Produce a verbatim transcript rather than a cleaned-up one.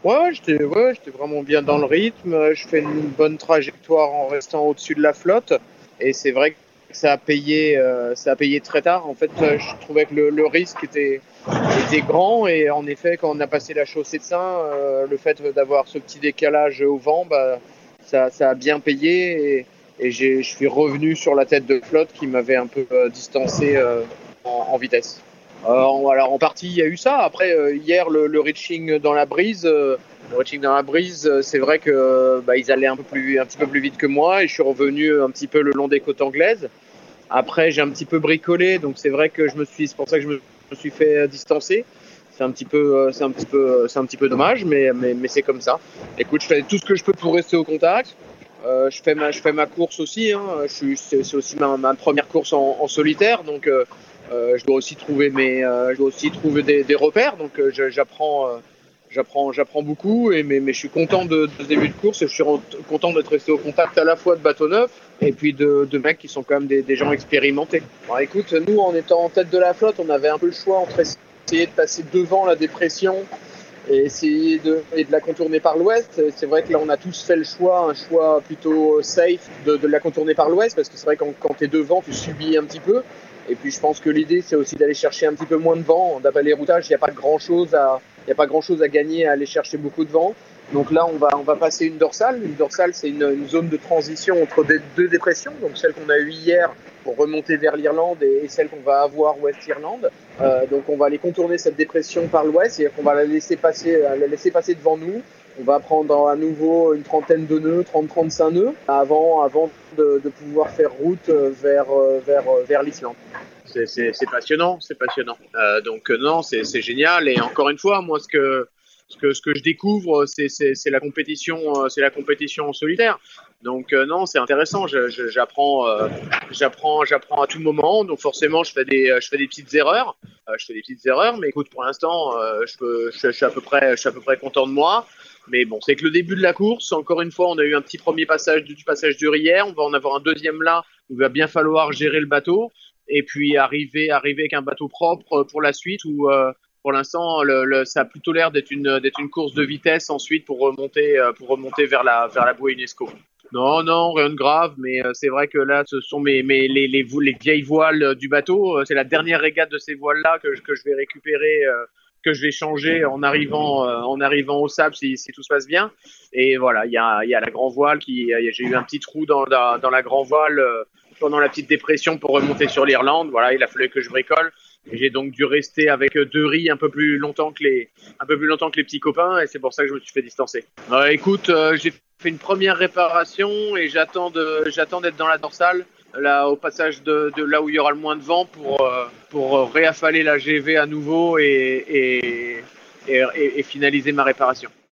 Ouais, ouais, j'étais ouais, j'étais vraiment bien dans le rythme. Je fais une bonne trajectoire en restant au-dessus de la flotte. Et c'est vrai que ça a payé, euh, ça a payé très tard. En fait, euh, je trouvais que le, le risque était, était grand. Et en effet, quand on a passé la chaussée de Saint, euh, le fait d'avoir ce petit décalage au vent, bah, ça, ça a bien payé. Et, et j'ai, je suis revenu sur la tête de flotte qui m'avait un peu euh, distancé euh, en, en vitesse. Euh, en, alors en partie, il y a eu ça. Après, euh, hier, le, le reaching dans la brise, euh, le reaching dans la brise, euh, c'est vrai que euh, bah, ils allaient un peu plus, un petit peu plus vite que moi, et je suis revenu un petit peu le long des côtes anglaises. Après, j'ai un petit peu bricolé, donc c'est vrai que je me suis, c'est pour ça que je me, me suis fait distancer. C'est un petit peu, euh, c'est un petit peu, euh, c'est un petit peu dommage, mais, mais, mais c'est comme ça. Écoute, je fais tout ce que je peux pour rester au contact. Euh, je fais ma, je fais ma course aussi. Hein. Je suis, c'est, c'est aussi ma, ma première course en, en solitaire, donc euh, euh, je dois aussi trouver mes, euh, je dois aussi trouver des, des repères. Donc euh, je, j'apprends, euh, j'apprends, j'apprends beaucoup. Et mais, mais je suis content de, de ce début de course. Et je suis content d'être resté au contact à la fois de bateaux neufs et puis de, de mecs qui sont quand même des, des gens expérimentés. Alors écoute, nous en étant en tête de la flotte, on avait un peu le choix entre essayer de passer devant la dépression et essayer de, et de la contourner par l'ouest. C'est vrai que là, on a tous fait le choix, un choix plutôt safe de, de la contourner par l'ouest, parce que c'est vrai que quand, quand tu es devant, tu subis un petit peu. Et puis, je pense que l'idée, c'est aussi d'aller chercher un petit peu moins de vent. D'après les routages, il n'y a pas grand-chose à, il n'y a pas grand-chose à gagner à aller chercher beaucoup de vent. Donc là, on va, on va passer une dorsale. Une dorsale, c'est une, une zone de transition entre des, deux dépressions, donc celle qu'on a eue hier pour remonter vers l'Irlande et, et celle qu'on va avoir Ouest-Irlande. Euh, donc on va aller contourner cette dépression par l'ouest, c'est-à-dire qu'on va la laisser passer, la laisser passer devant nous. On va prendre à nouveau une trentaine de nœuds, trente à trente-cinq nœuds, avant, avant de, de pouvoir faire route vers, vers, vers l'Islande. C'est, c'est, c'est passionnant, c'est passionnant. Euh, donc euh, non, c'est, c'est génial. Et encore une fois, moi, ce que ce que ce que je découvre, c'est, c'est, c'est la compétition, euh, c'est la compétition en solitaire. Donc euh, non, c'est intéressant. Je, je, j'apprends, euh, j'apprends, j'apprends à tout moment. Donc forcément, je fais des, je fais des petites erreurs. Euh, je fais des petites erreurs, mais écoute, pour l'instant, euh, je, peux, je, je suis à peu près, je suis à peu près content de moi. Mais bon, c'est que le début de la course. Encore une fois, on a eu un petit premier passage du, du passage du hier. On va en avoir un deuxième là où il va bien falloir gérer le bateau et puis arriver, arriver avec un bateau propre pour la suite où euh, pour l'instant, le, le, ça a plutôt l'air d'être une, d'être une course de vitesse ensuite pour remonter, pour remonter vers la, vers la bouée UNESCO. Non, non, rien de grave, mais euh, c'est vrai que là, ce sont mes, mes les, les, les vieilles voiles du bateau. C'est la dernière régate de ces voiles-là que, que je vais récupérer, euh, que je vais changer en arrivant, euh, en arrivant au sable si, si tout se passe bien. Et voilà, il y a, y a la grand voile qui, y a, j'ai eu un petit trou dans la, dans la grand voile euh, pendant la petite dépression pour remonter sur l'Irlande. Voilà, il a fallu que je bricole. Et j'ai donc dû rester avec deux riz un peu plus longtemps que les, un peu plus longtemps que les petits copains, et c'est pour ça que je me suis fait distancer. Euh, écoute, euh, j'ai fait une première réparation et j'attends de, j'attends d'être dans la dorsale, là au passage de, de là où il y aura le moins de vent pour, euh, pour réaffaler la G V à nouveau et, et, et, et, et finaliser ma réparation.